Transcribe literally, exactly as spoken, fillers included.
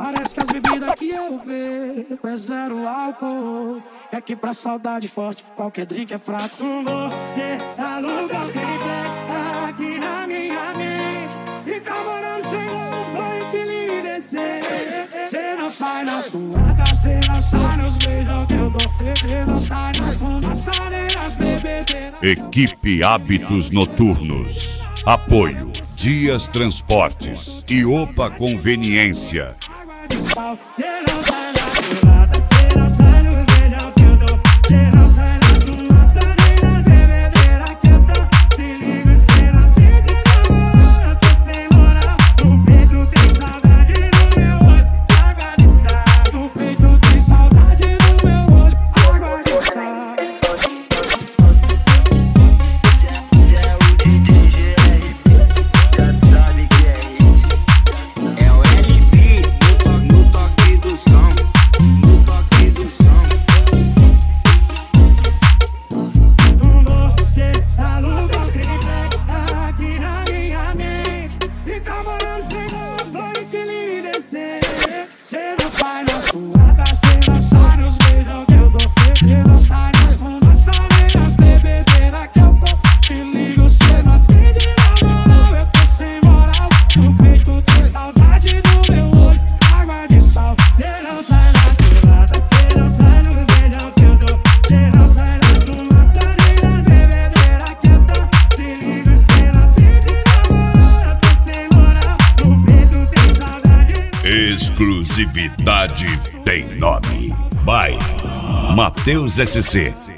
Parece que as bebidas que eu bebo é zero álcool. É que pra saudade forte qualquer drink é fraco. Você aluga os triplex aqui na minha mente e tá morando sem roupa e que lhe descer. Cê não sai na suada, cê não sai nos beijos que eu dou. Cê não sai nas fumaçadeiras, bebedeiras. Equipe Hábitos Noturnos. Apoio Dias Transportes e Opa Conveniência. Cê não sai na suada, cê não sai nos beijos que eu dou. Cê não sai nas fumaçadeiras, bebedeiras que eu dou. Se liga, cê não fica na moral, eu tô sem moral. No peito tem saudade no meu olho, água de sal. No peito tem saudade no meu olho, água de sal. Cê é o D J G R P, já sabe que é hit. É o L P no toque do som, no toque do som. Você aluga os triplex aqui na minha mente e tá morando sem roupa e que lhe descer. Cê não sai na suada, cê não sai nos beijos que eu dou. Cê não sai nas fumaçadeiras, bebedeiras que eu dou. Se liga, cê não atende na moral, eu tô sem moral. No peito tem saudade do meu olho, água de sal. Cê não sai na suada, cê não sai nos beijos que eu dou. Cê não sai nas fumaçadeiras, bebedeiras que eu dou. Se liga, cê não atende na moral, eu tô sem moral. No peito tem saudade. Exclusividade tem nome. By Matheus S C.